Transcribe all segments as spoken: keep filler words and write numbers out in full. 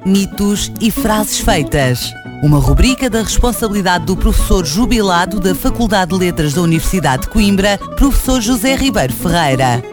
mitos e frases feitas. Uma rubrica da responsabilidade do professor jubilado da Faculdade de Letras da Universidade de Coimbra, professor José Ribeiro Ferreira.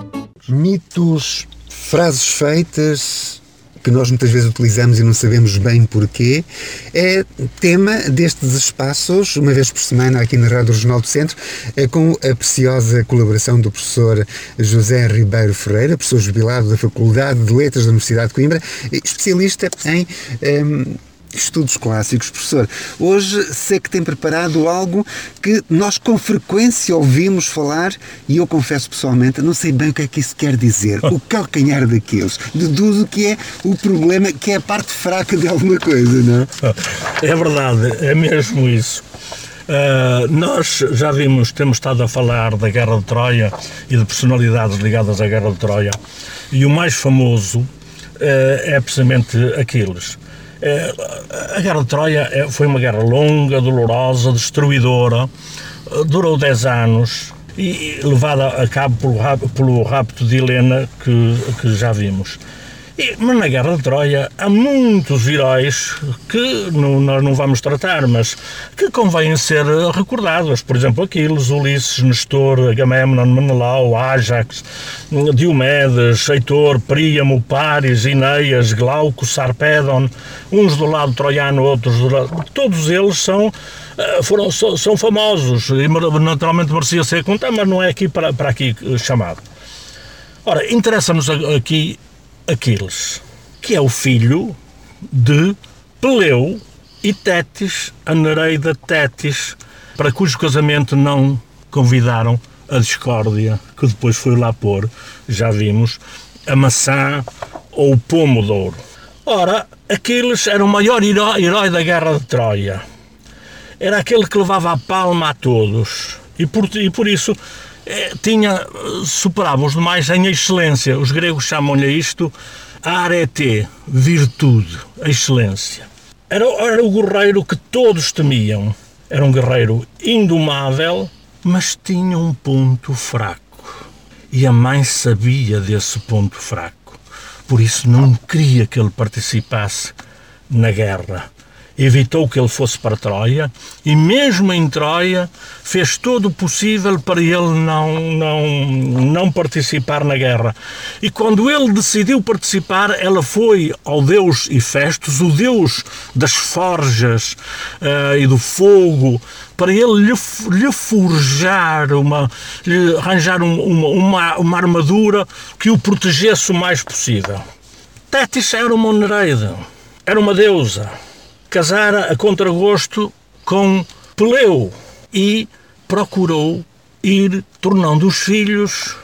Mitos, frases feitas que nós muitas vezes utilizamos e não sabemos bem porquê, é tema destes espaços, uma vez por semana aqui na Rádio Regional do Centro, com a preciosa colaboração do professor José Ribeiro Ferreira, professor jubilado da Faculdade de Letras da Universidade de Coimbra, especialista em um, estudos clássicos. Professor, hoje sei que tem preparado algo que nós com frequência ouvimos falar e eu confesso pessoalmente, não sei bem o que é que isso quer dizer. O calcanhar daqueles. Deduzo que é o problema, que é a parte fraca de alguma coisa, não é? É verdade, é mesmo isso. Uh, nós já vimos, temos estado a falar da Guerra de Troia e de personalidades ligadas à Guerra de Troia, e o mais famoso uh, é precisamente Aquiles. A Guerra de Troia foi uma guerra longa, dolorosa, destruidora, durou dez anos e levada a cabo pelo, pelo rapto de Helena, que, que já vimos. E, mas na Guerra de Troia há muitos heróis que não, nós não vamos tratar, mas que convêm ser recordados. Por exemplo, Aquiles, Ulisses, Nestor, Agamemnon, Menelau, Ájax, Diomedes, Heitor, Príamo, Paris, Enéas, Glauco, Sarpedon, uns do lado troiano, outros do lado... Todos eles são, foram, são famosos e naturalmente merecia ser contado, mas não é aqui para, para aqui chamado. Ora, interessa-nos aqui Aquiles, que é o filho de Peleu e Tétis, a Nereida Tétis, para cujo casamento não convidaram a discórdia, que depois foi lá pôr, já vimos, a maçã ou o pomo de ouro. Ora, Aquiles era o maior herói, herói da Guerra de Troia. Era aquele que levava a palma a todos e por, e por isso É, tinha, superava os demais em excelência. Os gregos chamam-lhe isto arete, virtude, excelência. Era, era o guerreiro que todos temiam. Era um guerreiro indomável, mas tinha um ponto fraco. E a mãe sabia desse ponto fraco. Por isso não queria que ele participasse na guerra. Evitou que ele fosse para Troia e mesmo em Troia fez todo o possível para ele não, não, não participar na guerra. E quando ele decidiu participar, ela foi ao deus Hefestos, o deus das forjas uh, e do fogo, para ele lhe, lhe forjar, uma, lhe arranjar um, uma, uma, uma armadura que o protegesse o mais possível. Tétis era uma Nereida, era uma deusa. Casara a contragosto com Peleu e procurou ir tornando os filhos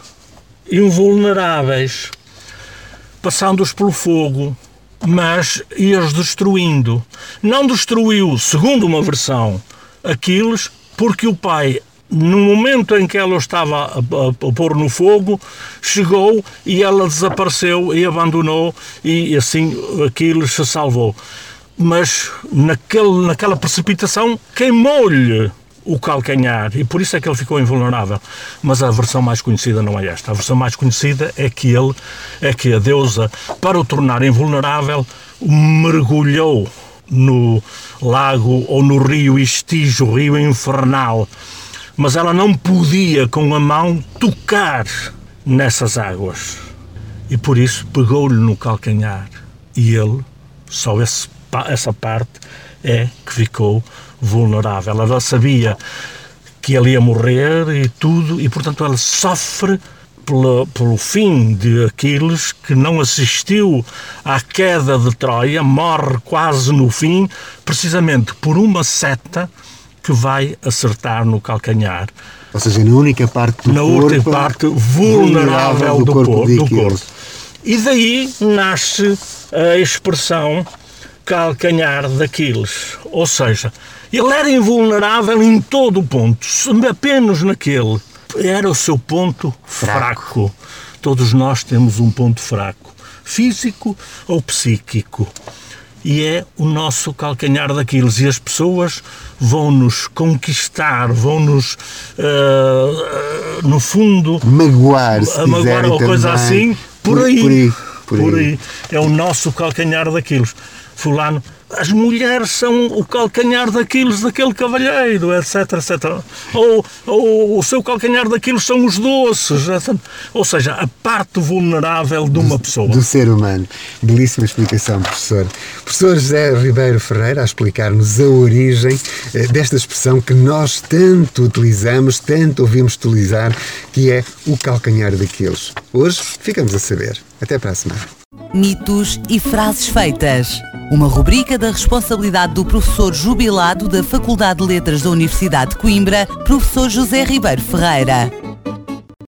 invulneráveis, passando-os pelo fogo, mas ia-os destruindo. Não destruiu, segundo uma versão, Aquiles, porque o pai, no momento em que ela o estava a, a, a pôr no fogo, chegou e ela desapareceu e abandonou, e assim Aquiles se salvou. Mas naquele, naquela precipitação queimou-lhe o calcanhar e por isso é que ele ficou invulnerável. Mas a versão mais conhecida não é esta. A versão mais conhecida é que ele, é que a deusa, para o tornar invulnerável, mergulhou no lago ou no rio Estígio, o rio infernal. Mas ela não podia com a mão tocar nessas águas. E por isso pegou-lhe no calcanhar e ele, só esse essa parte é que ficou vulnerável. Ela sabia que ele ia morrer e tudo, e portanto ela sofre pelo, pelo fim de Aquiles, que não assistiu à queda de Troia, morre quase no fim, precisamente por uma seta que vai acertar no calcanhar. Ou seja, na única parte do na corpo, única parte vulnerável do, do, corpo, corpo, do corpo. E daí nasce a expressão calcanhar de Aquiles, ou seja, ele era invulnerável em todo o ponto, apenas naquele, era o seu ponto fraco. fraco. Todos nós temos um ponto fraco, físico ou psíquico, e é o nosso calcanhar de Aquiles, e as pessoas vão-nos conquistar, vão-nos, uh, uh, no fundo, magoar, se magoar ou coisa assim, por aí. Por aí. Por por aí. aí. É o nosso calcanhar daqueles. Fulano, as mulheres são o calcanhar daqueles daquele cavalheiro, etc, etcétera. Ou, ou o seu calcanhar daqueles são os doces, etcétera. Ou seja, a parte vulnerável de uma pessoa. Do ser humano. Belíssima explicação, professor. Professor José Ribeiro Ferreira a explicar-nos a origem eh, desta expressão que nós tanto utilizamos, tanto ouvimos utilizar, que é o calcanhar daqueles. Hoje ficamos a saber. Até para a semana. Mitos e frases feitas. Uma rubrica da responsabilidade do professor jubilado da Faculdade de Letras da Universidade de Coimbra, professor José Ribeiro Ferreira.